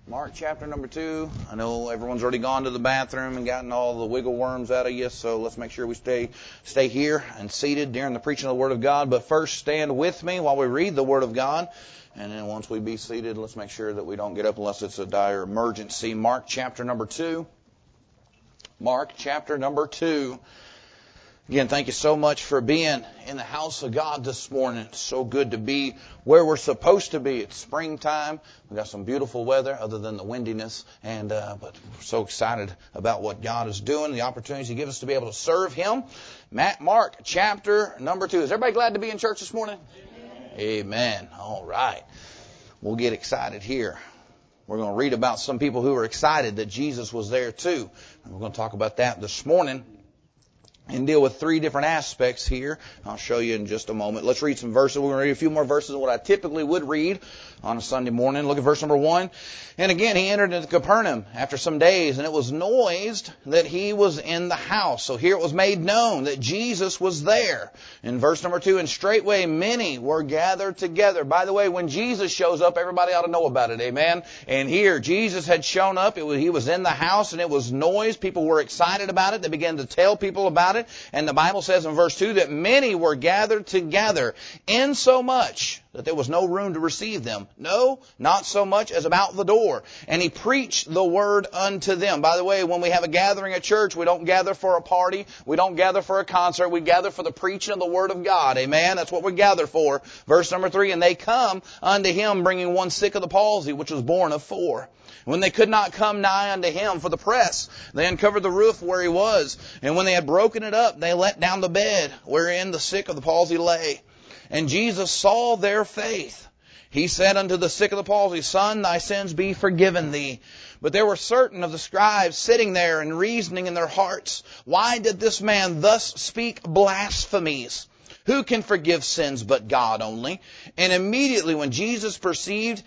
Mark chapter number 2. I know everyone's already gone to the bathroom and gotten all the wiggle worms out of you, so let's make sure we stay here and seated during the preaching of the Word of God. But first, stand with me while we read the Word of God. And then once we be seated, let's make sure that we don't get up unless it's a dire emergency. Mark chapter number 2. Mark chapter number 2. Again, thank you so much for being in the house of God this morning. It's so good to be where we're supposed to be. It's springtime. We've got some beautiful weather other than the windiness. But we're so excited about what God is doing, the opportunities He gives us to be able to serve Him. Mark chapter number 2. Is everybody glad to be in church this morning? Amen. All right. We'll get excited here. We're going to read about some people who are excited that Jesus was there too. And we're going to talk about that this morning and deal with 3 different aspects here. I'll show you in just a moment. Let's read some verses. We're going to read a few more verses than what I typically would read on a Sunday morning. Look at verse number 1. And again, he entered into Capernaum after some days, and it was noised that he was in the house. So here it was made known that Jesus was there. In verse number 2, and straightway many were gathered together. By the way, when Jesus shows up, everybody ought to know about it. Amen. And here, Jesus had shown up. He was in the house, and it was noise. People were excited about it. They began to tell people about it. And the Bible says in verse 2 that many were gathered together, insomuch that there was no room to receive them. No, not so much as about the door. And he preached the word unto them. By the way, when we have a gathering at church, we don't gather for a party. We don't gather for a concert. We gather for the preaching of the word of God. Amen. That's what we gather for. Verse number 3, and they come unto him bringing one sick of the palsy, which was born of 4. When they could not come nigh unto him for the press, they uncovered the roof where he was. And when they had broken it up, they let down the bed wherein the sick of the palsy lay. And Jesus saw their faith. He said unto the sick of the palsy, Son, thy sins be forgiven thee. But there were certain of the scribes sitting there and reasoning in their hearts, Why did this man thus speak blasphemies? Who can forgive sins but God only? And immediately when Jesus perceived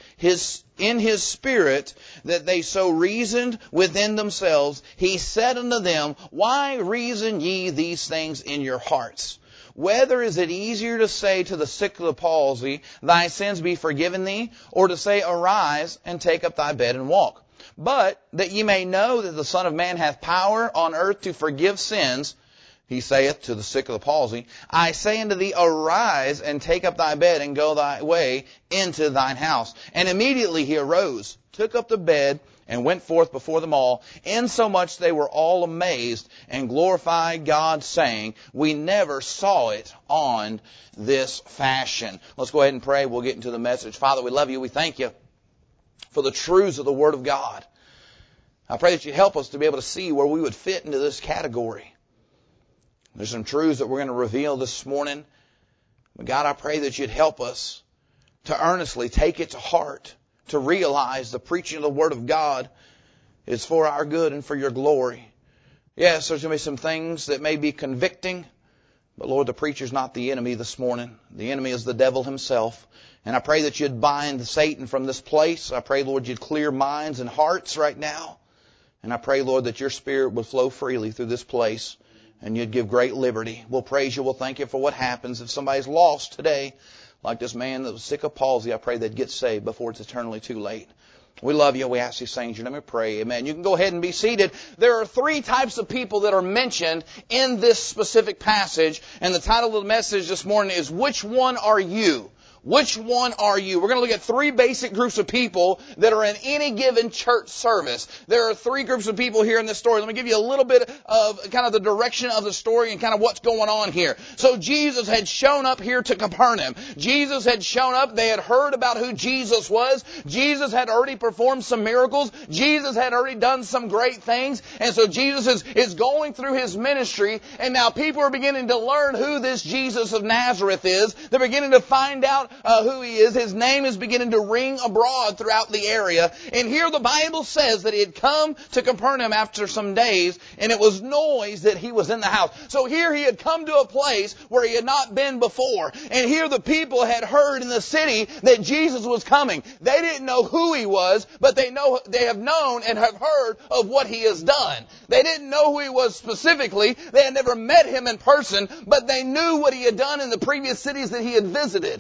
in his spirit that they so reasoned within themselves, he said unto them, Why reason ye these things in your hearts? Whether is it easier to say to the sick of the palsy, Thy sins be forgiven thee, or to say, Arise and take up thy bed and walk? But that ye may know that the Son of Man hath power on earth to forgive sins, he saith to the sick of the palsy, I say unto thee, Arise and take up thy bed and go thy way into thine house. And immediately he arose, took up the bed, and went forth before them all, insomuch they were all amazed, and glorified God, saying, We never saw it on this fashion. Let's go ahead and pray. We'll get into the message. Father, we love you. We thank you for the truths of the Word of God. I pray that you help us to be able to see where we would fit into this category. There's some truths that we're going to reveal this morning. But God, I pray that you'd help us to earnestly take it to heart, to realize the preaching of the Word of God is for our good and for your glory. Yes, there's going to be some things that may be convicting, but Lord, the preacher's not the enemy this morning. The enemy is the devil himself. And I pray that you'd bind Satan from this place. I pray, Lord, you'd clear minds and hearts right now. And I pray, Lord, that your Spirit would flow freely through this place and you'd give great liberty. We'll praise you. We'll thank you for what happens. If somebody's lost today, like this man that was sick of palsy, I pray they'd get saved before it's eternally too late. We love you. We ask these things. Let me pray. Amen. You can go ahead and be seated. There are 3 types of people that are mentioned in this specific passage. And the title of the message this morning is, Which one are you? Which one are you? We're going to look at 3 basic groups of people that are in any given church service. There are 3 groups of people here in this story. Let me give you a little bit of kind of the direction of the story and kind of what's going on here. So Jesus had shown up here to Capernaum. Jesus had shown up. They had heard about who Jesus was. Jesus had already performed some miracles. Jesus had already done some great things. And so Jesus is going through his ministry. And now people are beginning to learn who this Jesus of Nazareth is. They're beginning to find out who he is. His name is beginning to ring abroad throughout the area. And here the Bible says that he had come to Capernaum after some days, and it was noise that he was in the house. So here he had come to a place where he had not been before. And here the people had heard in the city that Jesus was coming. They didn't know who he was, but they have known and have heard of what he has done. They didn't know who he was specifically. They had never met him in person, but they knew what he had done in the previous cities that he had visited. And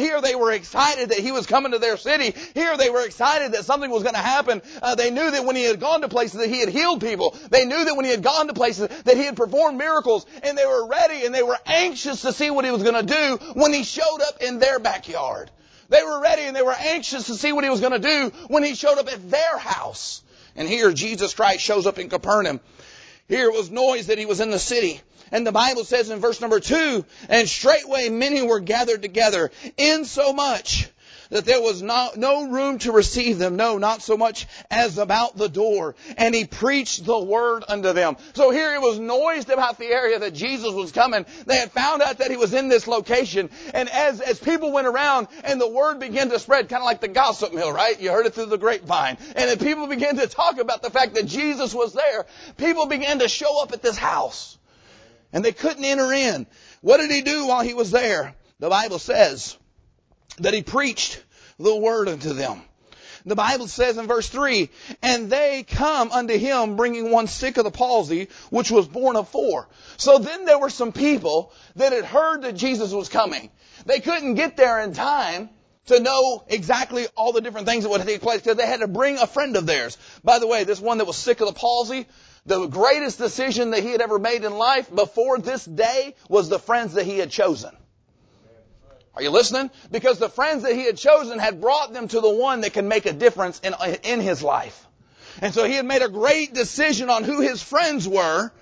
here they were excited that he was coming to their city. Here they were excited that something was going to happen. They knew that when he had gone to places that he had healed people. They knew that when he had gone to places that he had performed miracles. And they were ready and they were anxious to see what he was going to do when he showed up in their backyard. They were ready and they were anxious to see what he was going to do when he showed up at their house. And here Jesus Christ shows up in Capernaum. Here it was noise that he was in the city. And the Bible says in verse number 2, and straightway many were gathered together, insomuch that there was no room to receive them, no, not so much as about the door. And he preached the word unto them. So here it was noised about the area that Jesus was coming. They had found out that he was in this location. And as people went around and the word began to spread, kind of like the gossip mill, right? You heard it through the grapevine. And as people began to talk about the fact that Jesus was there, people began to show up at this house. And they couldn't enter in. What did he do while he was there? The Bible says that he preached the word unto them. The Bible says in verse 3, and they come unto him bringing one sick of the palsy, which was born of 4. So then there were some people that had heard that Jesus was coming. They couldn't get there in time to know exactly all the different things that would take place because they had to bring a friend of theirs. By the way, this one that was sick of the palsy, the greatest decision that he had ever made in life before this day was the friends that he had chosen. Are you listening? Because the friends that he had chosen had brought them to the one that can make a difference in his life. And so he had made a great decision on who his friends were.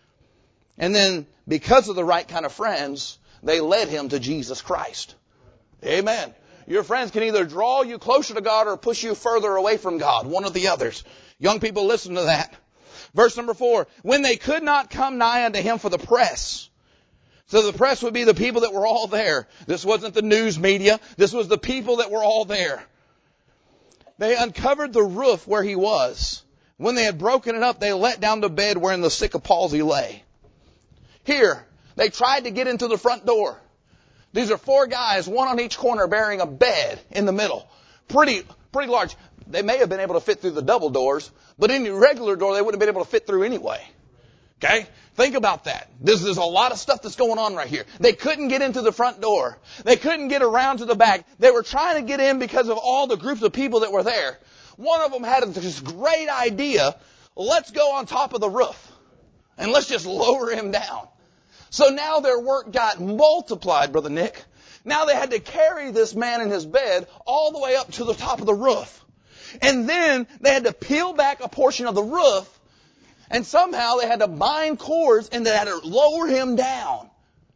And then because of the right kind of friends, they led him to Jesus Christ. Amen. Your friends can either draw you closer to God or push you further away from God. One or the others. Young people, listen to that. Verse number 4, when they could not come nigh unto him for the press. So the press would be the people that were all there. This wasn't the news media. This was the people that were all there. They uncovered the roof where he was. When they had broken it up, they let down the bed wherein the sick of palsy lay. Here, they tried to get into the front door. These are 4 guys, one on each corner, bearing a bed in the middle. Pretty large. They may have been able to fit through the double doors, but any regular door they wouldn't have been able to fit through anyway. Okay? Think about that. There's a lot of stuff that's going on right here. They couldn't get into the front door. They couldn't get around to the back. They were trying to get in because of all the groups of people that were there. One of them had this great idea. Let's go on top of the roof and let's just lower him down. So now their work got multiplied, Brother Nick. Now they had to carry this man in his bed all the way up to the top of the roof. And then they had to peel back a portion of the roof, and somehow they had to bind cords and they had to lower him down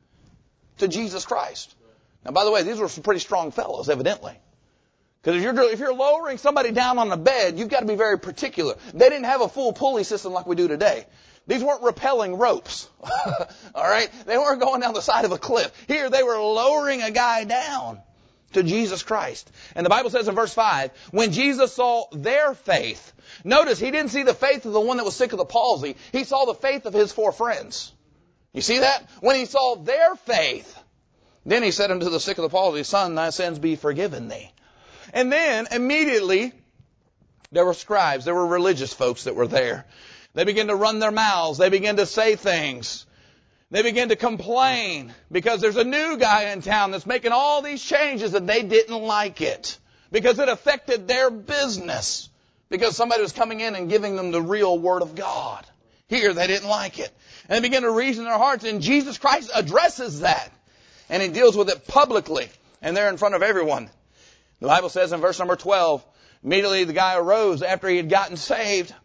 to Jesus Christ. Now, by the way, these were some pretty strong fellows, evidently. Because if you're lowering somebody down on a bed, you've got to be very particular. They didn't have a full pulley system like we do today. These weren't rappelling ropes. All right? They weren't going down the side of a cliff. Here, they were lowering a guy down to Jesus Christ. And the Bible says in verse 5, when Jesus saw their faith, notice he didn't see the faith of the one that was sick of the palsy. He saw the faith of his 4 friends. You see that? When he saw their faith, then he said unto the sick of the palsy, son, thy sins be forgiven thee. And then immediately there were scribes, there were religious folks that were there. They began to run their mouths. They began to say things. They begin to complain because there's a new guy in town that's making all these changes and they didn't like it because it affected their business because somebody was coming in and giving them the real Word of God. Here, they didn't like it. And they begin to reason in their hearts, and Jesus Christ addresses that. And he deals with it publicly, and they're in front of everyone. The Bible says in verse number 12, immediately the guy arose after he had gotten saved.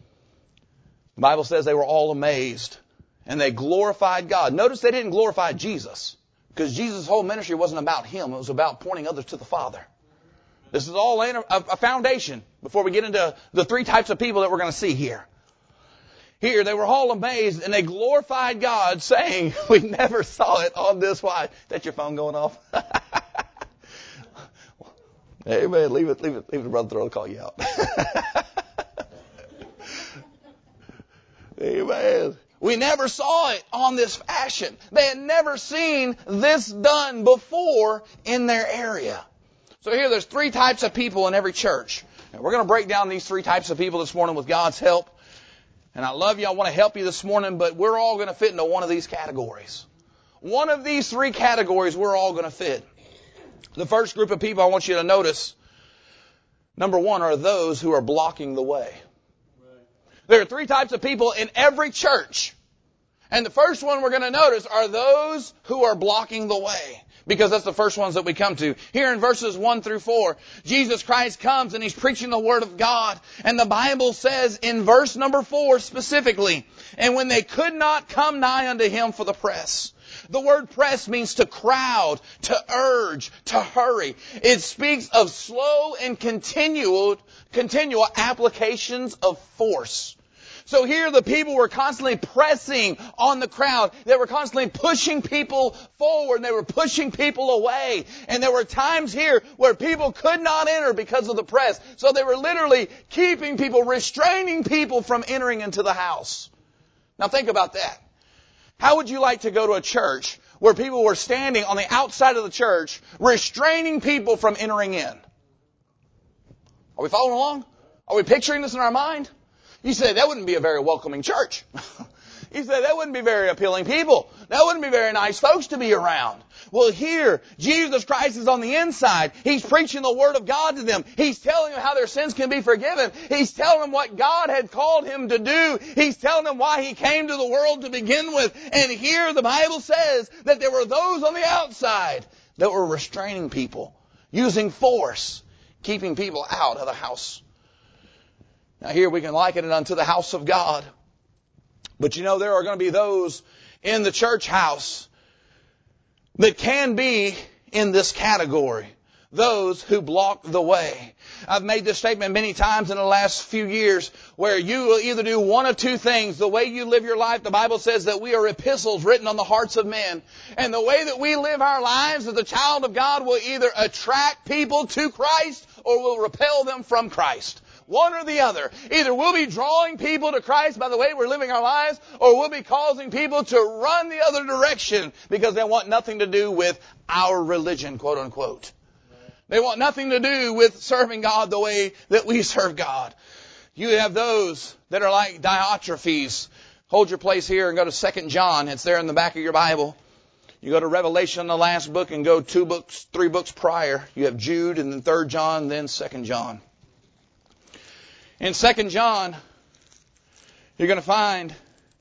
The Bible says they were all amazed. And they glorified God. Notice they didn't glorify Jesus. Because Jesus' whole ministry wasn't about him. It was about pointing others to the Father. This is all laying a foundation before we get into the 3 types of people that we're going to see here. Here, they were all amazed and they glorified God, saying, we never saw it on this wide. Is that your phone going off? Amen. Leave it. Leave it, brother. Throw will call you out. Amen. We never saw it on this fashion. They had never seen this done before in their area. So here there's 3 types of people in every church. And we're going to break down these 3 types of people this morning with God's help. And I love you. I want to help you this morning, but we're all going to fit into one of these categories. One of these 3 categories we're all going to fit. The first group of people I want you to notice, number one, are those who are blocking the way. There are three types of people in every church. And the first one we're going to notice are those who are blocking the way. Because that's the first ones that we come to. Here in verses 1 through 4, Jesus Christ comes and He's preaching the Word of God. And the Bible says in verse number 4 specifically, and when they could not come nigh unto Him for the press. The word press means to crowd, to urge, to hurry. It speaks of slow and continual applications of force. So here the people were constantly pressing on the crowd. They were constantly pushing people forward and they were pushing people away. And there were times here where people could not enter because of the press. So they were literally keeping people, restraining people from entering into the house. Now think about that. How would you like to go to a church where people were standing on the outside of the church, restraining people from entering in? Are we following along? Are we picturing this in our mind? You say, that wouldn't be a very welcoming church. You say, that wouldn't be very appealing people. That wouldn't be very nice folks to be around. Well, here, Jesus Christ is on the inside. He's preaching the Word of God to them. He's telling them how their sins can be forgiven. He's telling them what God had called Him to do. He's telling them why He came to the world to begin with. And here the Bible says that there were those on the outside that were restraining people, using force, keeping people out of the house. Now here we can liken it unto the house of God. But you know, there are going to be those in the church house that can be in this category. Those who block the way. I've made this statement many times in the last few years where you will either do one of two things. The way you live your life, the Bible says that we are epistles written on the hearts of men. And the way that we live our lives as a child of God will either attract people to Christ or will repel them from Christ. One or the other. Either we'll be drawing people to Christ by the way we're living our lives, or we'll be causing people to run the other direction because they want nothing to do with our religion, quote unquote. They want nothing to do with serving God the way that we serve God. You have those that are like Diotrephes. Hold your place here and go to 2 John. It's there in the back of your Bible. You go to Revelation, the last book, and go 3 books prior. You have Jude and then 3 John, then 2 John. In 2 John, you're going to find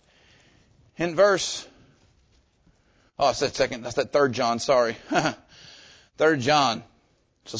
in verse, I said 3 John, sorry. 3 John. So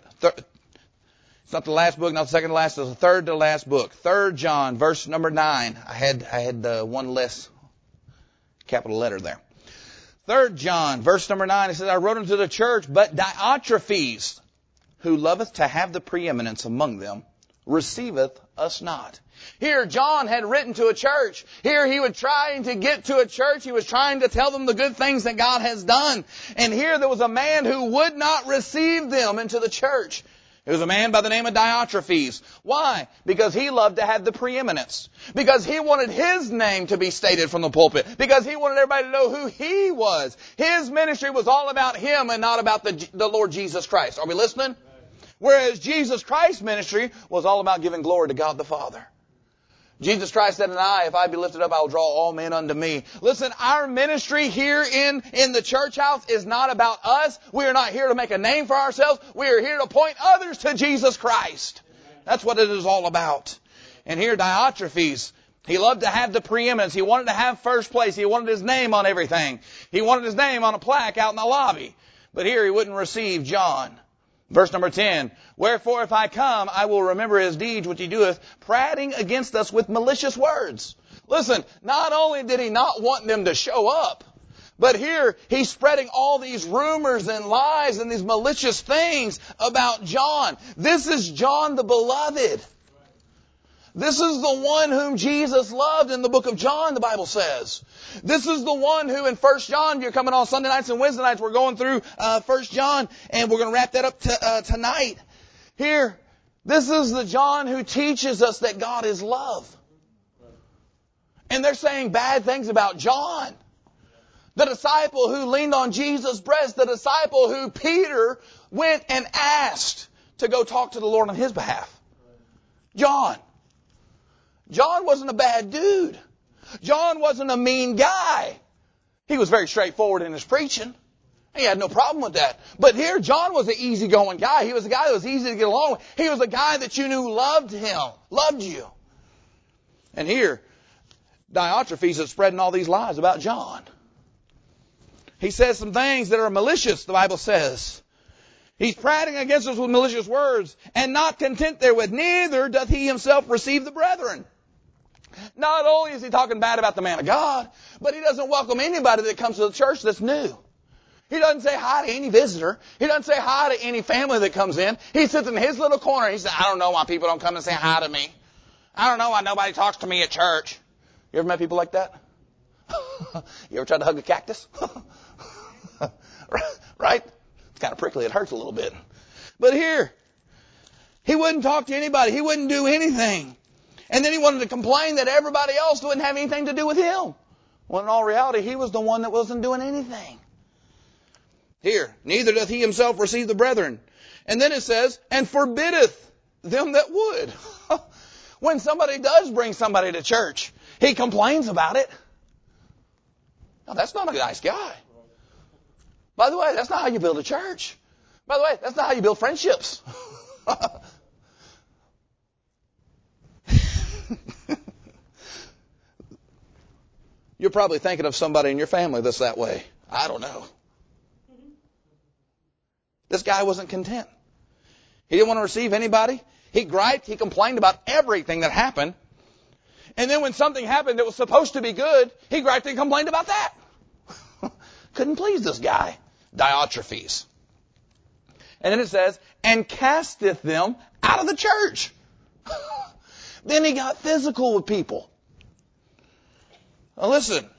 it's not the last book, not the second to last, it's the third to last book. 3 John, verse number 9. I had one less capital letter there. 3 John, verse number 9, it says, I wrote unto the church, but Diotrephes, who loveth to have the preeminence among them, receiveth us not. Here, John had written to a church. Here, he was trying to get to a church. He was trying to tell them the good things that God has done. And here there was a man who would not receive them into the church. It was a man by the name of Diotrephes. Why? Because he loved to have the preeminence. Because he wanted his name to be stated from the pulpit. Because he wanted everybody to know who he was. His ministry was all about him and not about the Lord Jesus Christ. Are we listening? Whereas Jesus Christ's ministry was all about giving glory to God the Father. Jesus Christ said, and if I be lifted up, I will draw all men unto me. Listen, our ministry here in the church house is not about us. We are not here to make a name for ourselves. We are here to point others to Jesus Christ. That's what it is all about. And here Diotrephes, he loved to have the preeminence. He wanted to have first place. He wanted his name on everything. He wanted his name on a plaque out in the lobby. But here he wouldn't receive John. Verse number 10, wherefore if I come, I will remember his deeds which he doeth, prating against us with malicious words. Listen, not only did he not want them to show up, but here he's spreading all these rumors and lies and these malicious things about John. This is John the beloved. This is the one whom Jesus loved in the book of John, the Bible says. This is the one who in 1 John, you're coming on Sunday nights and Wednesday nights, we're going through 1 John, and we're going to wrap that up tonight. Here, this is the John who teaches us that God is love. And they're saying bad things about John. The disciple who leaned on Jesus' breast, the disciple who Peter went and asked to go talk to the Lord on his behalf. John. John wasn't a bad dude. John wasn't a mean guy. He was very straightforward in his preaching. He had no problem with that. But here, John was an easygoing guy. He was a guy that was easy to get along with. He was a guy that you knew loved him, loved you. And here, Diotrephes is spreading all these lies about John. He says some things that are malicious, the Bible says. He's prating against us with malicious words, and not content therewith, neither doth he himself receive the brethren. Not only is he talking bad about the man of God, but he doesn't welcome anybody that comes to the church that's new. He doesn't say hi to any visitor. He doesn't say hi to any family that comes in. He sits in his little corner. He says, I don't know why people don't come and say hi to me. I don't know why nobody talks to me at church. You ever met people like that? You ever tried to hug a cactus? Right? It's kind of prickly. It hurts a little bit. But here, he wouldn't talk to anybody. He wouldn't do anything. And then he wanted to complain that everybody else wouldn't have anything to do with him. When in all reality, he was the one that wasn't doing anything. Here, neither doth he himself receive the brethren. And then it says, and forbiddeth them that would. When somebody does bring somebody to church, he complains about it. Now, that's not a nice guy. By the way, that's not how you build a church. By the way, that's not how you build friendships. You're probably thinking of somebody in your family that's that way. I don't know. This guy wasn't content. He didn't want to receive anybody. He griped. He complained about everything that happened. And then when something happened that was supposed to be good, he griped and complained about that. Couldn't please this guy, Diotrephes. And then it says, and casteth them out of the church. Then he got physical with people. Now listen,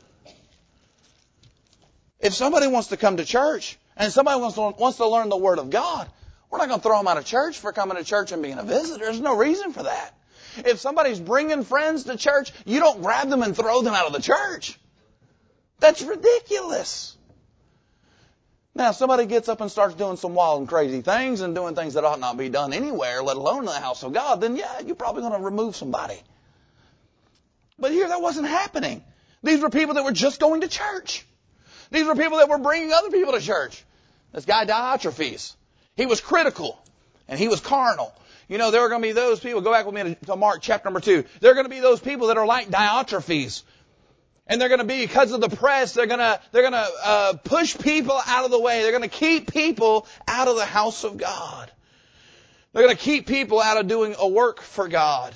if somebody wants to come to church and somebody wants to learn the Word of God, we're not going to throw them out of church for coming to church and being a visitor. There's no reason for that. If somebody's bringing friends to church, you don't grab them and throw them out of the church. That's ridiculous. Now, if somebody gets up and starts doing some wild and crazy things and doing things that ought not be done anywhere, let alone in the house of God, then yeah, you're probably going to remove somebody. But here that wasn't happening. These were people that were just going to church. These were people that were bringing other people to church. This guy Diotrephes, he was critical and he was carnal. You know, there are going to be those people, go back with me to Mark chapter number 2. There are going to be those people that are like Diotrephes. And they're going to be, because of the press, they're going to push people out of the way. They're going to keep people out of the house of God. They're going to keep people out of doing a work for God.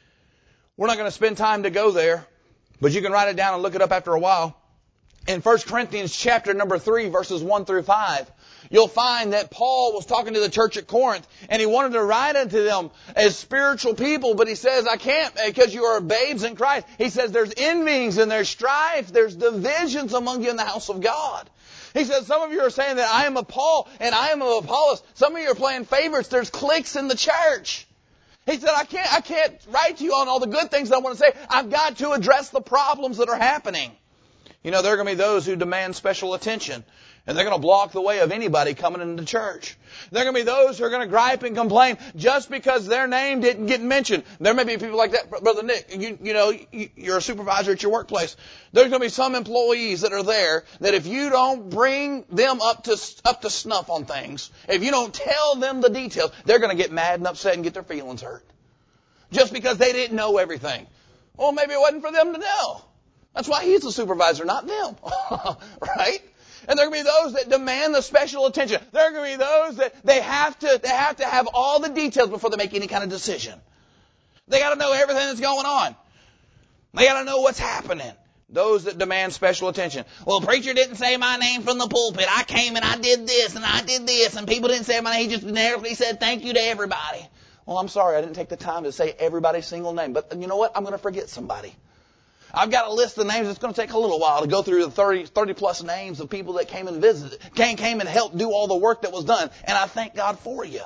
We're not going to spend time to go there, but you can write it down and look it up after a while. In 1 Corinthians chapter number 3, verses 1 through 5, you'll find that Paul was talking to the church at Corinth, and he wanted to write unto them as spiritual people, but he says, I can't, because you are babes in Christ. He says there's envyings and there's strife, there's divisions among you in the house of God. He says some of you are saying that I am of Paul and I am of Apollos. Some of you are playing favorites. There's cliques in the church. He said, I can't write to you on all the good things that I want to say. I've got to address the problems that are happening. You know, there are going to be those who demand special attention, and they're going to block the way of anybody coming into church. There are going to be those who are going to gripe and complain just because their name didn't get mentioned. There may be people like that, Brother Nick. You're a supervisor at your workplace. There's going to be some employees that are there that if you don't bring them up to snuff on things, if you don't tell them the details, they're going to get mad and upset and get their feelings hurt. Just because they didn't know everything. Well, maybe it wasn't for them to know. That's why he's the supervisor, not them. Right? And there are going to be those that demand the special attention. There are going to be those that they have to have all the details before they make any kind of decision. They got to know everything that's going on. They got to know what's happening. Those that demand special attention. Well, preacher didn't say my name from the pulpit. I came and I did this and I did this, and people didn't say my name. He just narrowly said thank you to everybody. Well, I'm sorry, I didn't take the time to say everybody's single name. But you know what? I'm going to forget somebody. I've got a list of names. It's going to take a little while to go through the 30 plus names of people that came and visited, came and helped do all the work that was done. And I thank God for you.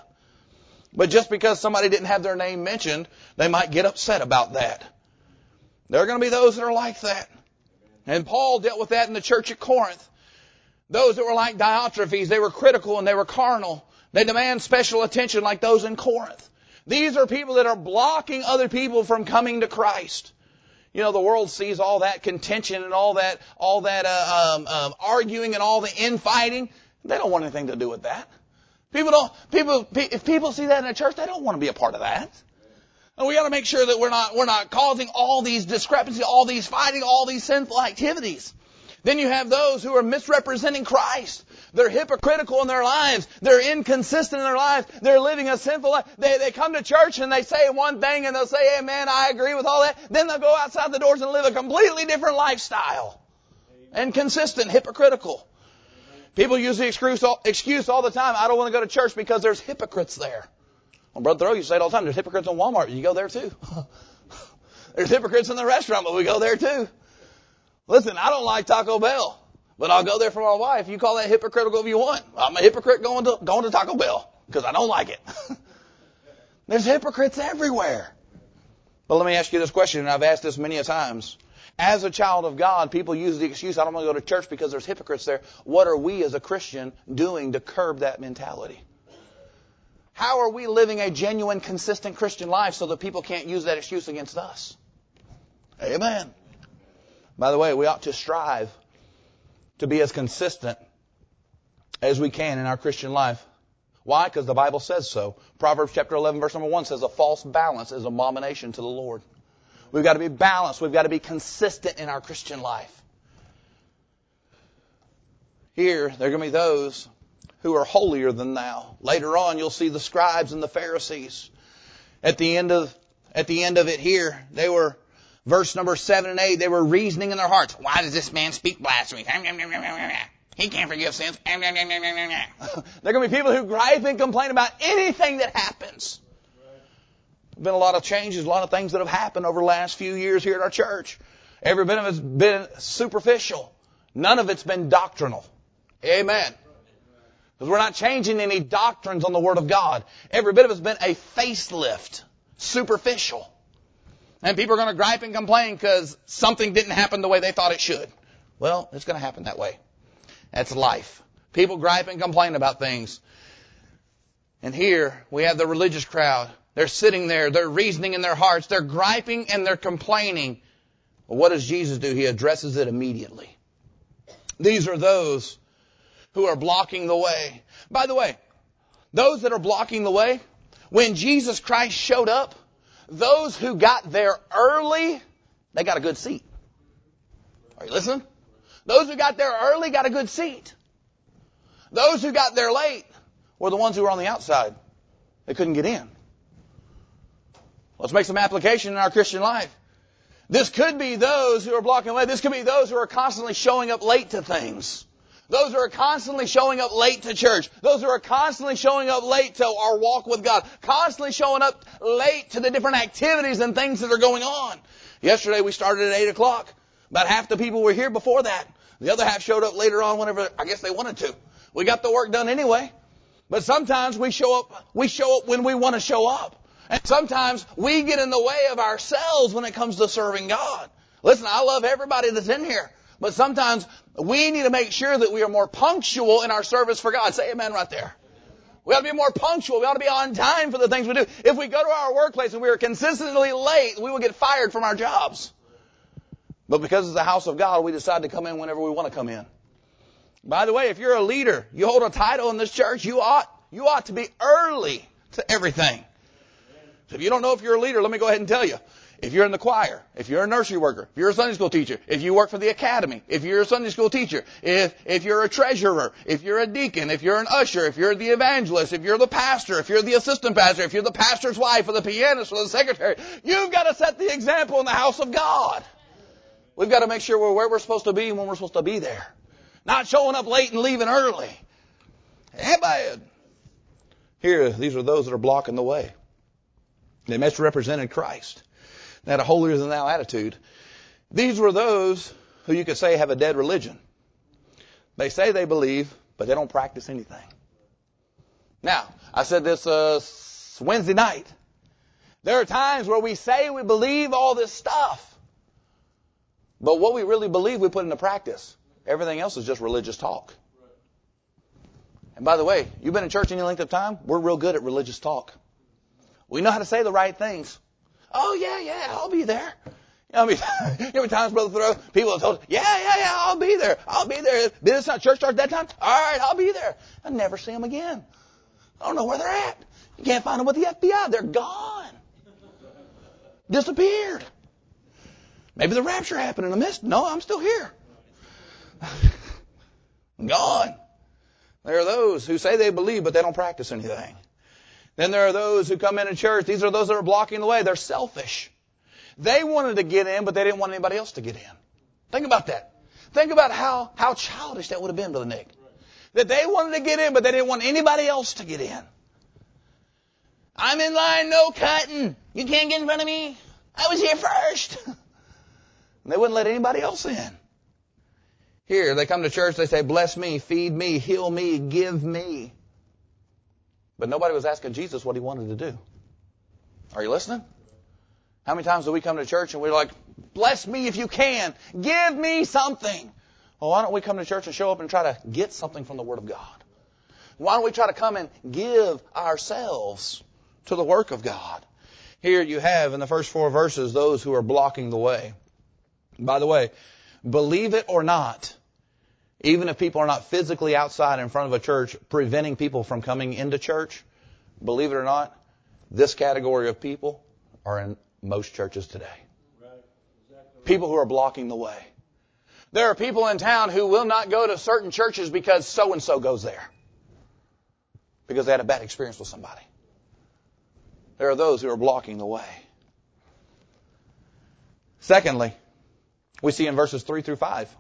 But just because somebody didn't have their name mentioned, they might get upset about that. There are going to be those that are like that. And Paul dealt with that in the church at Corinth. Those that were like Diotrephes, they were critical and they were carnal. They demand special attention like those in Corinth. These are people that are blocking other people from coming to Christ. You know, the world sees all that contention and all that arguing and all the infighting. They don't want anything to do with that. If people see that in a church, they don't want to be a part of that. And we got to make sure that we're not causing all these discrepancies, all these fighting, all these sinful activities. Then you have those who are misrepresenting Christ. They're hypocritical in their lives. They're inconsistent in their lives. They're living a sinful life. They come to church and they say one thing and they'll say, amen, I agree with all that. Then they'll go outside the doors and live a completely different lifestyle. Inconsistent, hypocritical. People use the excuse all the time, I don't want to go to church because there's hypocrites there. Well, Brother Thoreau, you say it all the time, there's hypocrites in Walmart. You go there too. There's hypocrites in the restaurant, but we go there too. Listen, I don't like Taco Bell, but I'll go there for my wife. You call that hypocritical if you want. I'm a hypocrite going to Taco Bell because I don't like it. There's hypocrites everywhere. But let me ask you this question, and I've asked this many a times. As a child of God, people use the excuse, I don't want to go to church because there's hypocrites there. What are we as a Christian doing to curb that mentality? How are we living a genuine, consistent Christian life so that people can't use that excuse against us? Amen. By the way, we ought to strive to be as consistent as we can in our Christian life. Why? Because the Bible says so. Proverbs chapter 11, verse number 1 says, a false balance is abomination to the Lord. We've got to be balanced. We've got to be consistent in our Christian life. Here, there are going to be those who are holier than thou. Later on, you'll see the scribes and the Pharisees. At the end of it here, they were, verse number 7 and 8, they were reasoning in their hearts. Why does this man speak blasphemy? He can't forgive sins. There are going to be people who gripe and complain about anything that happens. There's been a lot of changes, a lot of things that have happened over the last few years here at our church. Every bit of it's been superficial. None of it's been doctrinal. Amen. Because we're not changing any doctrines on the Word of God. Every bit of it's been a facelift. Superficial. And people are going to gripe and complain because something didn't happen the way they thought it should. Well, it's going to happen that way. That's life. People gripe and complain about things. And here we have the religious crowd. They're sitting there. They're reasoning in their hearts. They're griping and they're complaining. Well, what does Jesus do? He addresses it immediately. These are those who are blocking the way. By the way, those that are blocking the way, when Jesus Christ showed up, those who got there early, they got a good seat. Are you listening? Those who got there early got a good seat. Those who got there late were the ones who were on the outside. They couldn't get in. Let's make some application in our Christian life. This could be those who are blocking the way. This could be those who are constantly showing up late to things. Those who are constantly showing up late to church. Those who are constantly showing up late to our walk with God. Constantly showing up late to the different activities and things that are going on. Yesterday we started at 8 o'clock. About half the people were here before that. The other half showed up later on whenever I guess they wanted to. We got the work done anyway. But sometimes we show up when we want to show up. And sometimes we get in the way of ourselves when it comes to serving God. Listen, I love everybody that's in here. But sometimes we need to make sure that we are more punctual in our service for God. Say amen right there. We ought to be more punctual. We ought to be on time for the things we do. If we go to our workplace and we are consistently late, we will get fired from our jobs. But because it's the house of God, we decide to come in whenever we want to come in. By the way, if you're a leader, you hold a title in this church, you ought to be early to everything. So if you don't know if you're a leader, let me go ahead and tell you. If you're in the choir, if you're a nursery worker, if you're a Sunday school teacher, if you work for the academy, if you're a Sunday school teacher, if you're a treasurer, if you're a deacon, if you're an usher, if you're the evangelist, if you're the pastor, if you're the assistant pastor, if you're the pastor's wife or the pianist or the secretary, you've got to set the example in the house of God. We've got to make sure we're where we're supposed to be and when we're supposed to be there. Not showing up late and leaving early. Amen. Here, these are those that are blocking the way. They misrepresented Christ. They had a holier than thou attitude. These were those who you could say have a dead religion. They say they believe, but they don't practice anything. Now, I said this Wednesday night. There are times where we say we believe all this stuff, but what we really believe we put into practice. Everything else is just religious talk. And by the way, you've been in church any length of time, we're real good at religious talk. We know how to say the right things. Oh, yeah, I'll be there. You know how many times, Brother Thoreau, people have told, yeah, I'll be there. This not church starts that time? All right, I'll be there. I never see them again. I don't know where they're at. You can't find them with the FBI. They're gone. Disappeared. Maybe the rapture happened in a mist. No, I'm still here. Gone. There are those who say they believe, but they don't practice anything. Then there are those who come into church. These are those that are blocking the way. They're selfish. They wanted to get in, but they didn't want anybody else to get in. Think about that. Think about how childish that would have been, Brother Nick. That they wanted to get in, but they didn't want anybody else to get in. I'm in line, no cutting. You can't get in front of me. I was here first. And they wouldn't let anybody else in. Here, they come to church, they say, bless me, feed me, heal me, give me. But nobody was asking Jesus what he wanted to do. Are you listening? How many times do we come to church and we're like, bless me if you can. Give me something. Well, why don't we come to church and show up and try to get something from the Word of God? Why don't we try to come and give ourselves to the work of God? Here you have in the first 4 verses those who are blocking the way. By the way, believe it or not, even if people are not physically outside in front of a church preventing people from coming into church, believe it or not, this category of people are in most churches today. People who are blocking the way. There are people in town who will not go to certain churches because so-and-so goes there. Because they had a bad experience with somebody. There are those who are blocking the way. Secondly, we see in verses 3 through 5.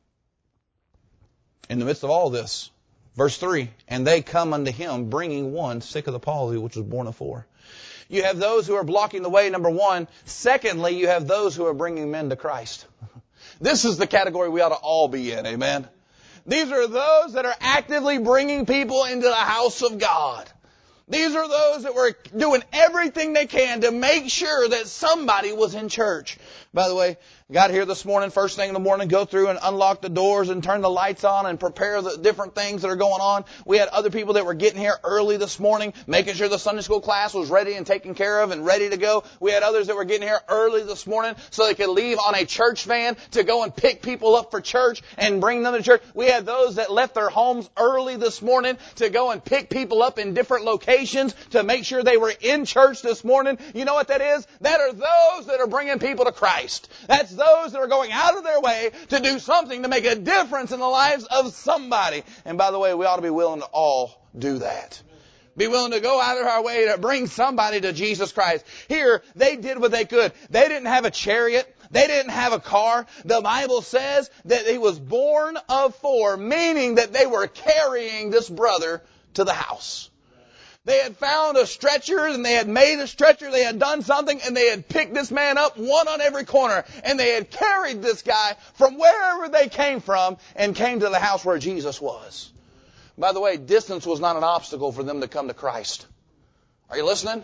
In the midst of all this, verse 3, and they come unto him, bringing one sick of the palsy, which was born of 4. You have those who are blocking the way, number 1. Secondly, you have those who are bringing men to Christ. This is the category we ought to all be in, amen? These are those that are actively bringing people into the house of God. These are those that were doing everything they can to make sure that somebody was in church. By the way, got here this morning, first thing in the morning, go through and unlock the doors and turn the lights on and prepare the different things that are going on. We had other people that were getting here early this morning, making sure the Sunday school class was ready and taken care of and ready to go. We had others that were getting here early this morning so they could leave on a church van to go and pick people up for church and bring them to church. We had those that left their homes early this morning to go and pick people up in different locations to make sure they were in church this morning. You know what that is? That are those that are bringing people to Christ. That's those that are going out of their way to do something to make a difference in the lives of somebody. And by the way, we ought to be willing to all do that. Be willing to go out of our way to bring somebody to Jesus Christ. Here, they did what they could. They didn't have a chariot. They didn't have a car. The Bible says that he was born of 4, meaning that they were carrying this brother to the house. They had found a stretcher and they had made a stretcher. They had done something and they had picked this man up, one on every corner. And they had carried this guy from wherever they came from and came to the house where Jesus was. By the way, distance was not an obstacle for them to come to Christ. Are you listening?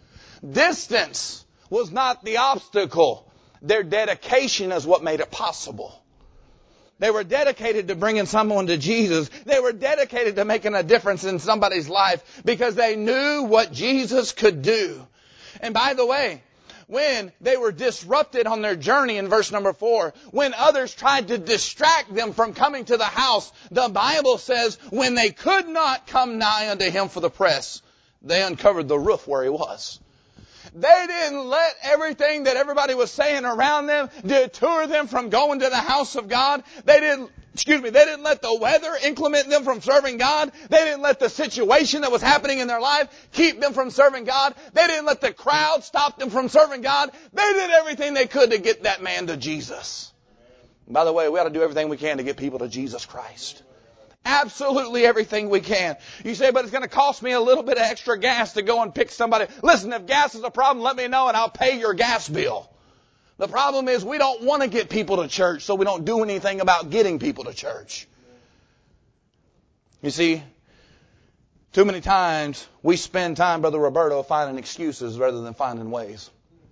Distance was not the obstacle. Their dedication is what made it possible. They were dedicated to bringing someone to Jesus. They were dedicated to making a difference in somebody's life because they knew what Jesus could do. And by the way, when they were disrupted on their journey in verse number 4, when others tried to distract them from coming to the house, the Bible says when they could not come nigh unto him for the press, they uncovered the roof where he was. They didn't let everything that everybody was saying around them deter them from going to the house of God. They didn't let the weather inclement them from serving God. They didn't let the situation that was happening in their life keep them from serving God. They didn't let the crowd stop them from serving God. They did everything they could to get that man to Jesus. And by the way, we ought to do everything we can to get people to Jesus Christ. Absolutely everything we can. You say, but it's going to cost me a little bit of extra gas to go and pick somebody. Listen, if gas is a problem, let me know and I'll pay your gas bill. The problem is we don't want to get people to church, so we don't do anything about getting people to church. You see, too many times we spend time, Brother Roberto, finding excuses rather than finding ways.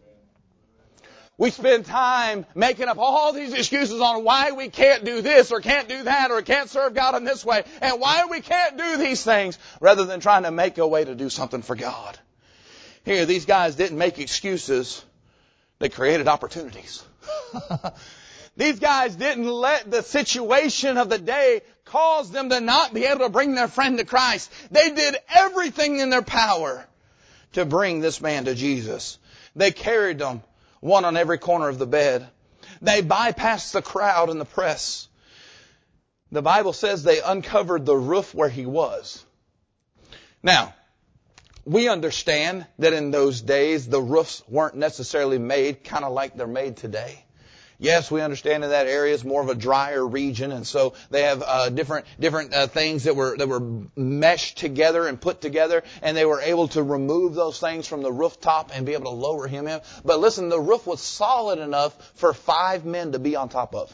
We spend time making up all these excuses on why we can't do this or can't do that or can't serve God in this way and why we can't do these things rather than trying to make a way to do something for God. Here, these guys didn't make excuses. They created opportunities. These guys didn't let the situation of the day cause them to not be able to bring their friend to Christ. They did everything in their power to bring this man to Jesus. They carried him, one on every corner of the bed. They bypassed the crowd and the press. The Bible says they uncovered the roof where he was. Now, we understand that in those days the roofs weren't necessarily made kind of like they're made today. Yes, we understand in that area is more of a drier region, and so they have different things that were meshed together and put together, and they were able to remove those things from the rooftop and be able to lower him in. But listen, the roof was solid enough for 5 men to be on top of.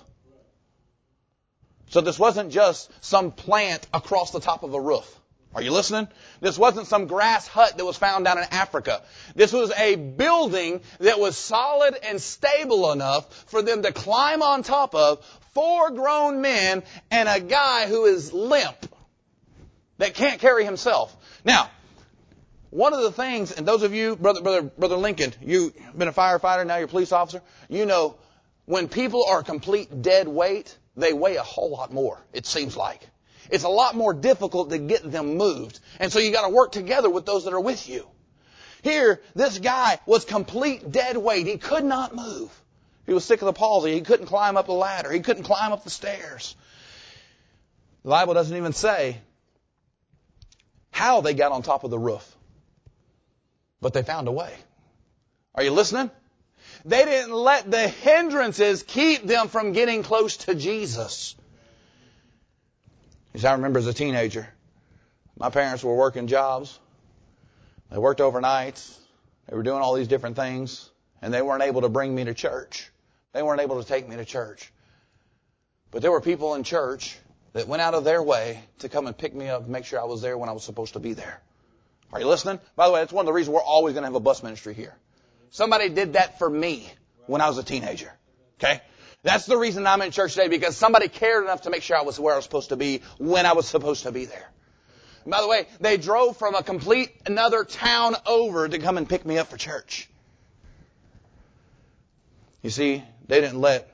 So this wasn't just some plant across the top of a roof. Are you listening? This wasn't some grass hut that was found down in Africa. This was a building that was solid and stable enough for them to climb on top of, 4 grown men and a guy who is limp, that can't carry himself. Now, one of the things, and those of you, Brother Lincoln, you've been a firefighter, now you're a police officer, you know, when people are complete dead weight, they weigh a whole lot more, it seems like. It's a lot more difficult to get them moved. And so you got to work together with those that are with you. Here, this guy was complete dead weight. He could not move. He was sick of the palsy. He couldn't climb up a ladder. He couldn't climb up the stairs. The Bible doesn't even say how they got on top of the roof. But they found a way. Are you listening? They didn't let the hindrances keep them from getting close to Jesus. As I remember as a teenager, my parents were working jobs. They worked overnights. They were doing all these different things. And they weren't able to bring me to church. They weren't able to take me to church. But there were people in church that went out of their way to come and pick me up and make sure I was there when I was supposed to be there. Are you listening? By the way, that's one of the reasons we're always going to have a bus ministry here. Somebody did that for me when I was a teenager. Okay? That's the reason I'm in church today, because somebody cared enough to make sure I was where I was supposed to be when I was supposed to be there. And by the way, they drove from a complete another town over to come and pick me up for church. You see, they didn't let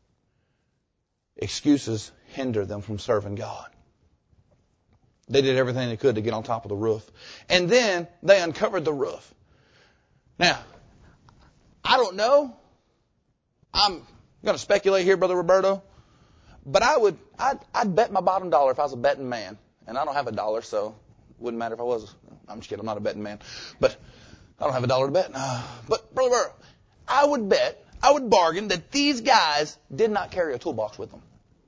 excuses hinder them from serving God. They did everything they could to get on top of the roof. And then they uncovered the roof. Now, I don't know. I'm going to speculate here, Brother Roberto, but I'd bet my bottom dollar if I was a betting man. And I don't have a dollar, so it wouldn't matter if I was. I'm just kidding, I'm not a betting man. But I don't have a dollar to bet. But Brother Roberto, I would bargain that these guys did not carry a toolbox with them.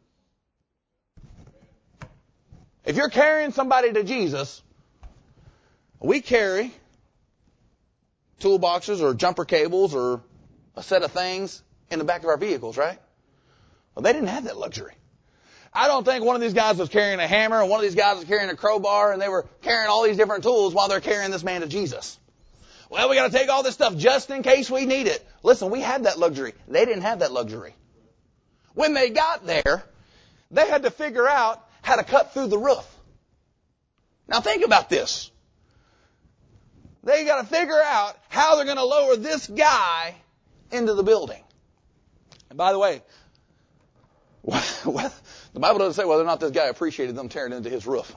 If you're carrying somebody to Jesus, we carry toolboxes or jumper cables or a set of things in the back of our vehicles, right? Well, they didn't have that luxury. I don't think one of these guys was carrying a hammer and one of these guys was carrying a crowbar and they were carrying all these different tools while they're carrying this man to Jesus. Well, we got to take all this stuff just in case we need it. Listen, we had that luxury. They didn't have that luxury. When they got there, they had to figure out how to cut through the roof. Now think about this. They got to figure out how they're going to lower this guy into the building. And by the way, the Bible doesn't say whether or not this guy appreciated them tearing into his roof.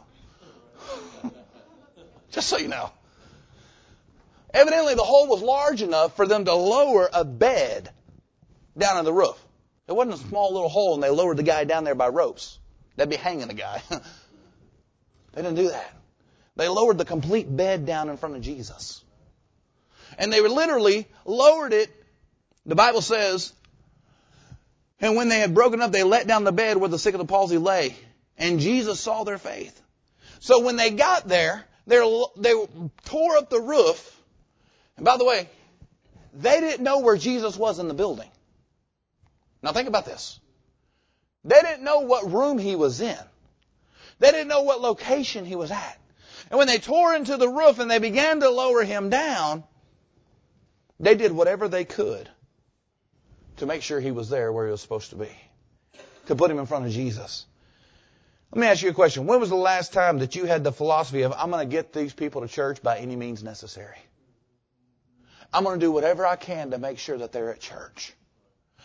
Just so you know. Evidently, the hole was large enough for them to lower a bed down in the roof. It wasn't a small little hole and they lowered the guy down there by ropes. That'd be hanging the guy. They didn't do that. They lowered the complete bed down in front of Jesus. And they literally lowered it. The Bible says, and when they had broken up, they let down the bed where the sick of the palsy lay. And Jesus saw their faith. So when they got there, they tore up the roof. And by the way, they didn't know where Jesus was in the building. Now think about this. They didn't know what room he was in. They didn't know what location he was at. And when they tore into the roof and they began to lower him down, they did whatever they could to make sure he was there where he was supposed to be, to put him in front of Jesus. Let me ask you a question. When was the last time that you had the philosophy of, I'm going to get these people to church by any means necessary? I'm going to do whatever I can to make sure that they're at church.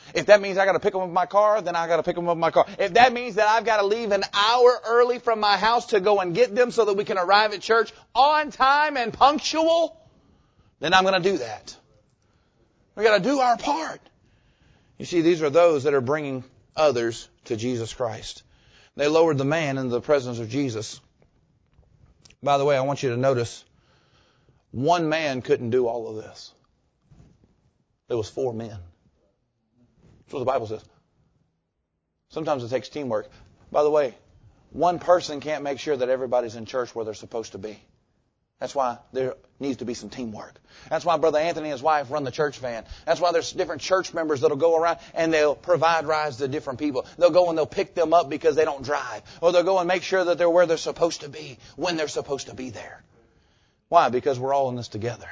If that means I got to pick them up in my car, then I got to pick them up in my car. If that means that I've got to leave an hour early from my house to go and get them so that we can arrive at church on time and punctual, then I'm going to do that. We got to do our part. You see, these are those that are bringing others to Jesus Christ. They lowered the man into the presence of Jesus. By the way, I want you to notice, one man couldn't do all of this. There was 4 men. That's what the Bible says. Sometimes it takes teamwork. By the way, one person can't make sure that everybody's in church where they're supposed to be. That's why there needs to be some teamwork. That's why Brother Anthony and his wife run the church van. That's why there's different church members that'll go around and they'll provide rides to different people. They'll go and they'll pick them up because they don't drive. Or they'll go and make sure that they're where they're supposed to be when they're supposed to be there. Why? Because we're all in this together.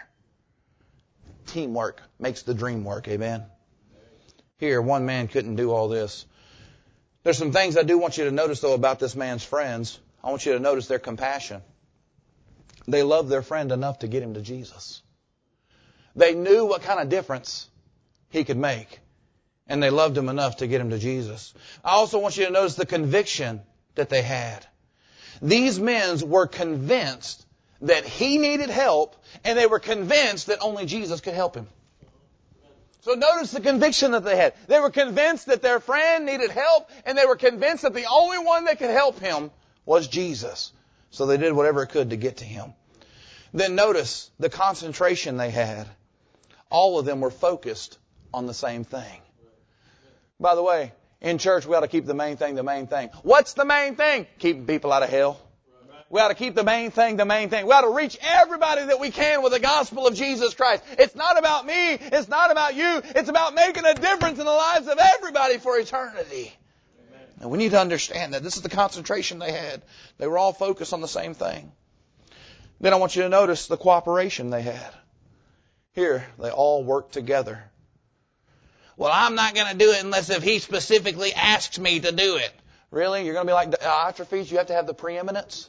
Teamwork makes the dream work. Amen. Here, one man couldn't do all this. There's some things I do want you to notice, though, about this man's friends. I want you to notice their compassion. They loved their friend enough to get him to Jesus. They knew what kind of difference he could make. And they loved him enough to get him to Jesus. I also want you to notice the conviction that they had. These men were convinced that he needed help, and they were convinced that only Jesus could help him. So notice the conviction that they had. They were convinced that their friend needed help, and they were convinced that the only one that could help him was Jesus. So they did whatever it could to get to him. Then notice the concentration they had. All of them were focused on the same thing. By the way, in church we ought to keep the main thing the main thing. What's the main thing? Keeping people out of hell. We ought to keep the main thing the main thing. We ought to reach everybody that we can with the gospel of Jesus Christ. It's not about me. It's not about you. It's about making a difference in the lives of everybody for eternity. Amen. And we need to understand that this is the concentration they had. They were all focused on the same thing. Then I want you to notice the cooperation they had. Here, they all worked together. Well, I'm not going to do it unless if he specifically asks me to do it. Really? You're going to be like Diotrephes? You have to have the preeminence?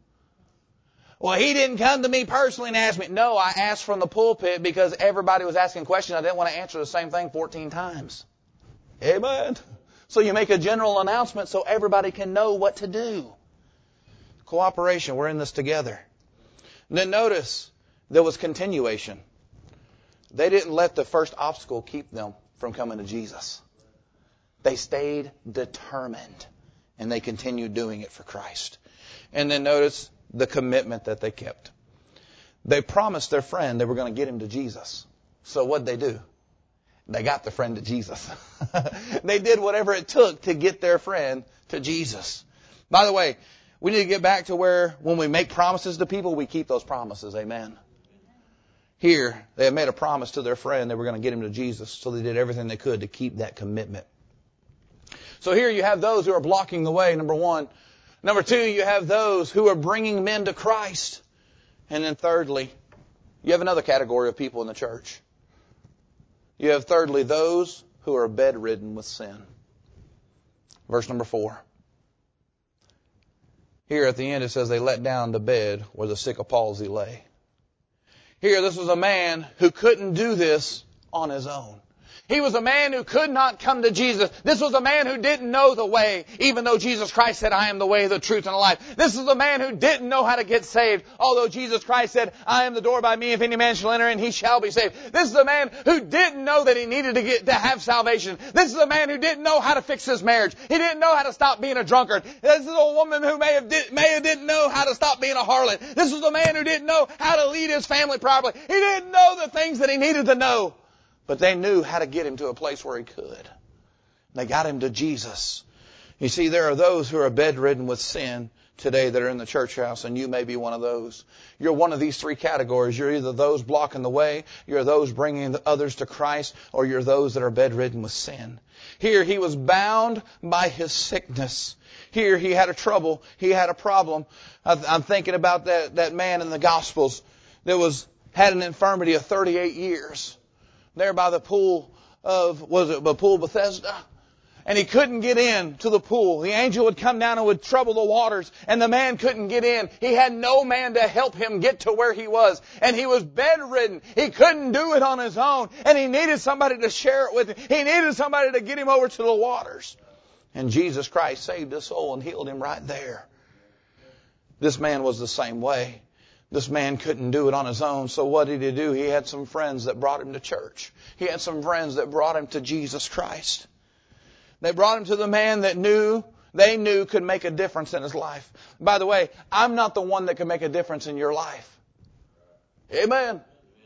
Well, he didn't come to me personally and ask me. No, I asked from the pulpit because everybody was asking questions. I didn't want to answer the same thing 14 times. Amen. So you make a general announcement so everybody can know what to do. Cooperation. We're in this together. And then notice there was continuation. They didn't let the first obstacle keep them from coming to Jesus. They stayed determined and they continued doing it for Christ. And then notice the commitment that they kept. They promised their friend they were going to get him to Jesus. So what'd they do? They got the friend to Jesus. They did whatever it took to get their friend to Jesus. By the way, we need to get back to where when we make promises to people, we keep those promises. Amen. Here, they had made a promise to their friend they were going to get him to Jesus. So they did everything they could to keep that commitment. So here you have those who are blocking the way, number one. Number two, you have those who are bringing men to Christ. And then thirdly, you have another category of people in the church. You have thirdly, those who are bedridden with sin. Verse number 4. Here at the end it says they let down to bed where the sick of palsy lay. Here this was a man who couldn't do this on his own. He was a man who could not come to Jesus. This was a man who didn't know the way, even though Jesus Christ said, I am the way, the truth, and the life. This is a man who didn't know how to get saved, although Jesus Christ said, I am the door, by me if any man shall enter in, he shall be saved. This is a man who didn't know that he needed to have salvation. This is a man who didn't know how to fix his marriage. He didn't know how to stop being a drunkard. This is a woman who may have didn't know how to stop being a harlot. This was a man who didn't know how to lead his family properly. He didn't know the things that he needed to know. But they knew how to get him to a place where he could. They got him to Jesus. You see, there are those who are bedridden with sin today that are in the church house, and you may be one of those. You're one of these three categories. You're either those blocking the way, you're those bringing others to Christ, or you're those that are bedridden with sin. Here he was bound by his sickness. Here he had a trouble. He had a problem. I'm thinking about that man in the Gospels that had an infirmity of 38 years. There by the pool of, was it the pool of Bethesda? and he couldn't get in to the pool. The angel would come down and would trouble the waters, and the man couldn't get in. He had no man to help him get to where he was, and he was bedridden. He couldn't do it on his own, and he needed somebody to share it with him. He needed somebody to get him over to the waters. And Jesus Christ saved his soul and healed him right there. This man was the same way. This man couldn't do it on his own, so what did he do? He had some friends that brought him to church. He had some friends that brought him to Jesus Christ. They brought him to the man that they knew could make a difference in his life. By the way, I'm not the one that can make a difference in your life. Amen.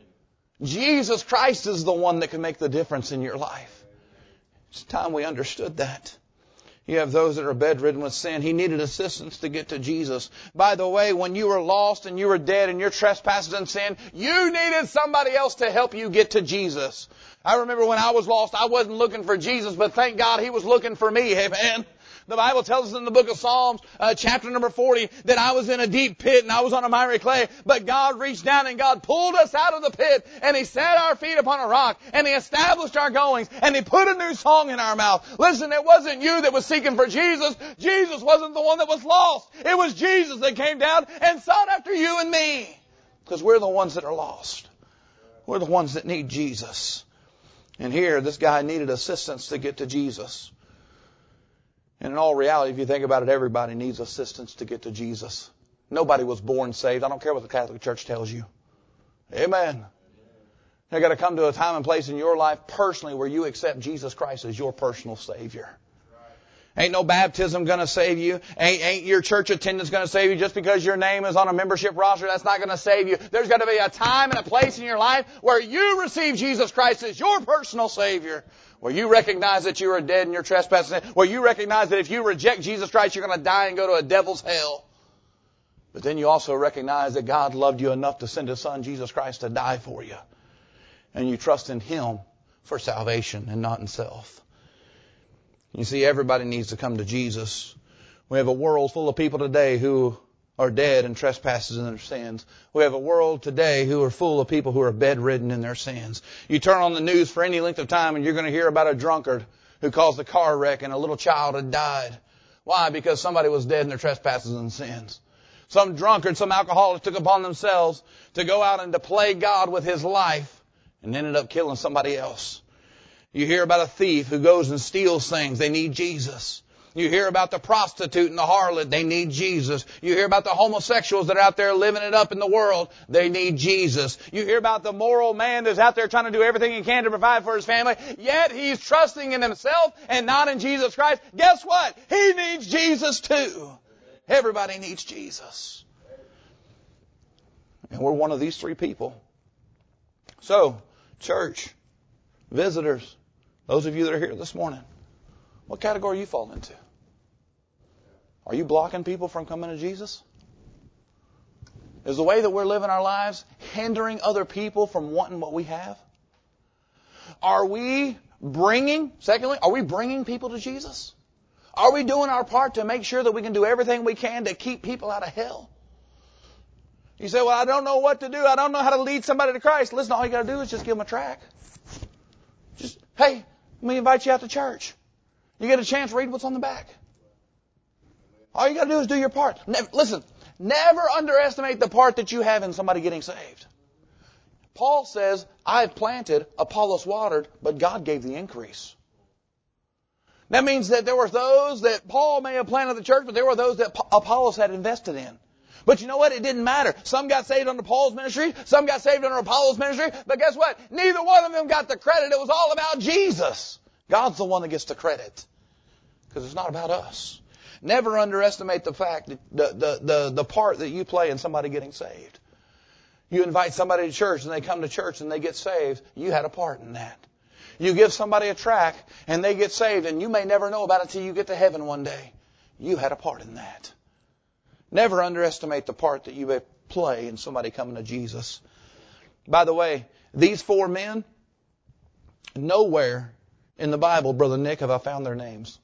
Jesus Christ is the one that can make the difference in your life. It's time we understood that. You have those that are bedridden with sin. He needed assistance to get to Jesus. By the way, when you were lost and you were dead in your trespasses and sin, you needed somebody else to help you get to Jesus. I remember when I was lost, I wasn't looking for Jesus, but thank God He was looking for me. Amen. The Bible tells us in the book of Psalms, chapter number 40, that I was in a deep pit and I was on a miry clay. But God reached down and God pulled us out of the pit and He set our feet upon a rock and He established our goings and He put a new song in our mouth. Listen, it wasn't you that was seeking for Jesus. Jesus wasn't the one that was lost. It was Jesus that came down and sought after you and me. Because we're the ones that are lost. We're the ones that need Jesus. And here, this guy needed assistance to get to Jesus. And in all reality, if you think about it, everybody needs assistance to get to Jesus. Nobody was born saved. I don't care what the Catholic Church tells you. Amen. You've got to come to a time and place in your life personally where you accept Jesus Christ as your personal Savior. Ain't no baptism going to save you. Ain't your church attendance going to save you. Just because your name is on a membership roster, that's not going to save you. There's got to be a time and a place in your life where you receive Jesus Christ as your personal Savior. Where you recognize that you are dead in your trespasses. Where you recognize that if you reject Jesus Christ, you're going to die and go to a devil's hell. But then you also recognize that God loved you enough to send His Son, Jesus Christ, to die for you. And you trust in Him for salvation and not in self. You see, everybody needs to come to Jesus. We have a world full of people today who are dead in trespasses and their sins. We have a world today who are full of people who are bedridden in their sins. You turn on the news for any length of time and you're going to hear about a drunkard who caused a car wreck and a little child had died. Why? Because somebody was dead in their trespasses and sins. Some drunkard, some alcoholic took upon themselves to go out and to play God with his life and ended up killing somebody else. You hear about a thief who goes and steals things. They need Jesus. You hear about the prostitute and the harlot. They need Jesus. You hear about the homosexuals that are out there living it up in the world. They need Jesus. You hear about the moral man that's out there trying to do everything he can to provide for his family, yet he's trusting in himself and not in Jesus Christ. Guess what? He needs Jesus too. Everybody needs Jesus. And we're one of these three people. So, church, visitors, those of you that are here this morning, what category you fall into? Are you blocking people from coming to Jesus? Is the way that we're living our lives hindering other people from wanting what we have? Are we bringing people to Jesus? Are we doing our part to make sure that we can do everything we can to keep people out of hell? You say, well, I don't know what to do. I don't know how to lead somebody to Christ. Listen, all you got to do is just give them a tract. Just, hey, let me invite you out to church. You get a chance, read what's on the back. All you got to do is do your part. Never underestimate the part that you have in somebody getting saved. Paul says, I have planted, Apollos watered, but God gave the increase. That means that there were those that Paul may have planted the church, but there were those that Apollos had invested in. But you know what? It didn't matter. Some got saved under Paul's ministry. Some got saved under Apollos' ministry. But guess what? Neither one of them got the credit. It was all about Jesus. God's the one that gets the credit. Because it's not about us. Never underestimate the fact that the part that you play in somebody getting saved. You invite somebody to church and they come to church and they get saved. You had a part in that. You give somebody a tract and they get saved and you may never know about it until you get to heaven one day. You had a part in that. Never underestimate the part that you play in somebody coming to Jesus. By the way, these four men, nowhere in the Bible, Brother Nick, have I found their names.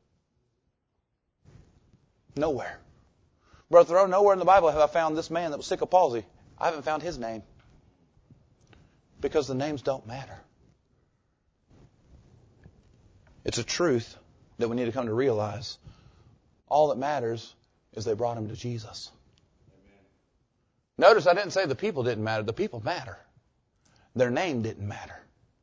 Nowhere. Brother Thoreau, nowhere in the Bible have I found this man that was sick of palsy. I haven't found his name. Because the names don't matter. It's a truth that we need to come to realize. All that matters is they brought him to Jesus. Notice I didn't say the people didn't matter. The people matter. Their name didn't matter.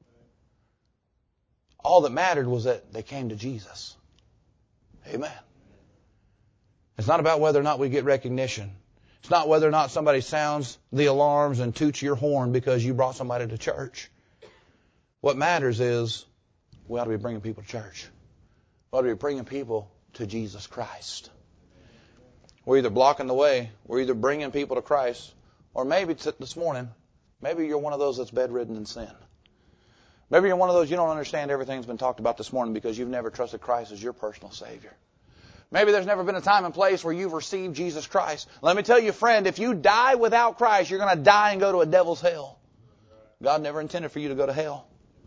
All that mattered was that they came to Jesus. Amen. It's not about whether or not we get recognition. It's not whether or not somebody sounds the alarms and toots your horn because you brought somebody to church. What matters is we ought to be bringing people to church. We ought to be bringing people to Jesus Christ. We're either blocking the way, we're either bringing people to Christ, or maybe this morning, maybe you're one of those that's bedridden in sin. Maybe you're one of those you don't understand everything that's been talked about this morning because you've never trusted Christ as your personal Savior. Maybe there's never been a time and place where you've received Jesus Christ. Let me tell you, friend, if you die without Christ, you're going to die and go to a devil's hell. God never intended for you to go to hell.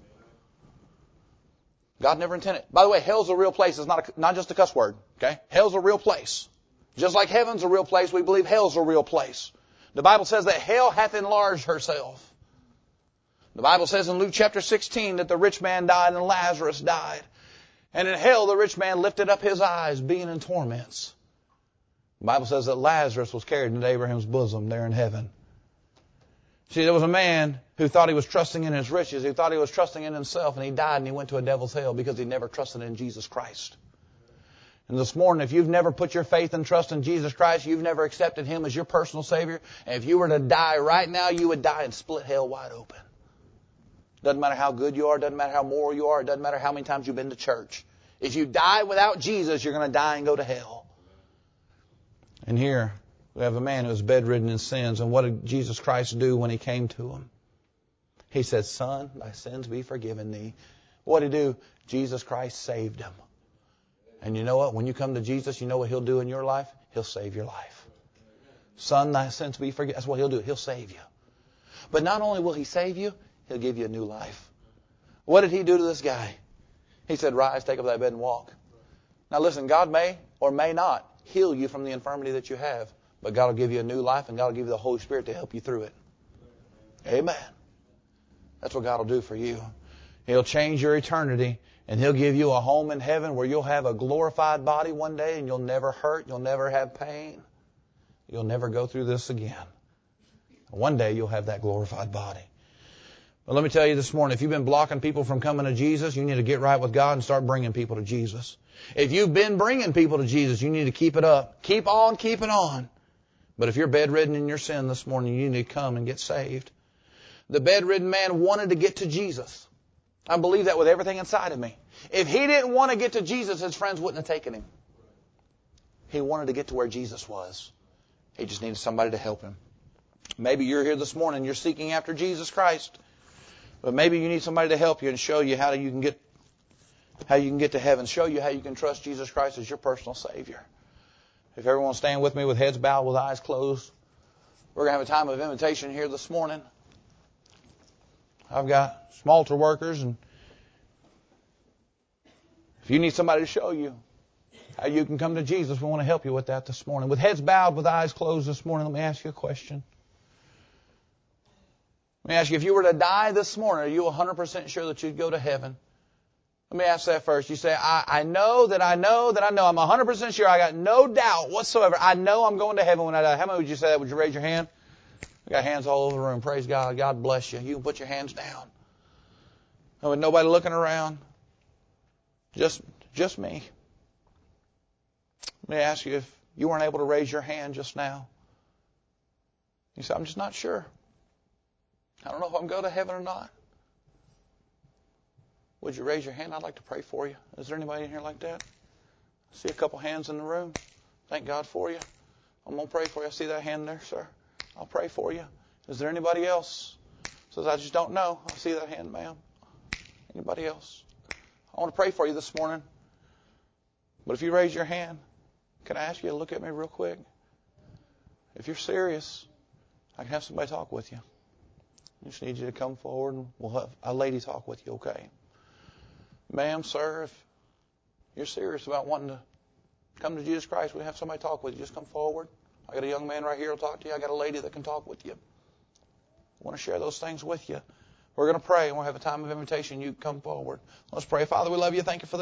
God never intended. By the way, hell's a real place. It's not just a cuss word. Okay? Hell's a real place. Just like heaven's a real place, we believe hell's a real place. The Bible says that hell hath enlarged herself. The Bible says in Luke chapter 16 that the rich man died and Lazarus died. And in hell the rich man lifted up his eyes, being in torments. The Bible says that Lazarus was carried into Abraham's bosom there in heaven. See, there was a man who thought he was trusting in his riches. He thought he was trusting in himself, and he died and he went to a devil's hell because he never trusted in Jesus Christ. And this morning, if you've never put your faith and trust in Jesus Christ, you've never accepted Him as your personal Savior, and if you were to die right now, you would die and split hell wide open. Doesn't matter how good you are, doesn't matter how moral you are, it doesn't matter how many times you've been to church. If you die without Jesus, you're going to die and go to hell. And here we have a man who was bedridden in sins. And what did Jesus Christ do when He came to him? He said, "Son, thy sins be forgiven thee." What did He do? Jesus Christ saved him. And you know what? When you come to Jesus, you know what He'll do in your life? He'll save your life. Son, thy sins be forgiven. That's what He'll do. He'll save you. But not only will He save you, He'll give you a new life. What did He do to this guy? He said, "Rise, take up thy bed and walk." Now listen, God may or may not heal you from the infirmity that you have, but God will give you a new life and God will give you the Holy Spirit to help you through it. Amen. That's what God will do for you. He'll change your eternity and He'll give you a home in heaven where you'll have a glorified body one day and you'll never hurt, you'll never have pain. You'll never go through this again. One day you'll have that glorified body. But let me tell you this morning, if you've been blocking people from coming to Jesus, you need to get right with God and start bringing people to Jesus. If you've been bringing people to Jesus, you need to keep it up. Keep on keeping on. But if you're bedridden in your sin this morning, you need to come and get saved. The bedridden man wanted to get to Jesus. I believe that with everything inside of me. If he didn't want to get to Jesus, his friends wouldn't have taken him. He wanted to get to where Jesus was. He just needed somebody to help him. Maybe you're here this morning, you're seeking after Jesus Christ. But maybe you need somebody to help you and show you how you can get to heaven, show you how you can trust Jesus Christ as your personal Savior. If everyone stand with me with heads bowed, with eyes closed, we're going to have a time of invitation here this morning. I've got some altar workers, and if you need somebody to show you how you can come to Jesus, we want to help you with that this morning. With heads bowed, with eyes closed this morning, let me ask you a question. Let me ask you, if you were to die this morning, are you 100% sure that you'd go to heaven? Let me ask that first. You say, I know that I'm 100% sure. I got no doubt whatsoever. I know I'm going to heaven when I die. How many would you say that? Would you raise your hand? We got hands all over the room. Praise God. God bless you. You can put your hands down. And with nobody looking around. Just me. Let me ask you, if you weren't able to raise your hand just now. You say, I'm just not sure. I don't know if I'm going to heaven or not. Would you raise your hand? I'd like to pray for you. Is there anybody in here like that? I see a couple hands in the room. Thank God for you. I'm going to pray for you. I see that hand there, sir. I'll pray for you. Is there anybody else? Says, I just don't know. I see that hand, ma'am. Anybody else? I want to pray for you this morning. But if you raise your hand, can I ask you to look at me real quick? If you're serious, I can have somebody talk with you. I just need you to come forward and we'll have a lady talk with you, okay? Ma'am, sir, if you're serious about wanting to come to Jesus Christ, we'll have somebody talk with you. Just come forward. I got a young man right here who'll talk to you. I got a lady that can talk with you. I want to share those things with you. We're going to pray and we'll have a time of invitation. You come forward. Let's pray. Father, we love you. Thank you for this.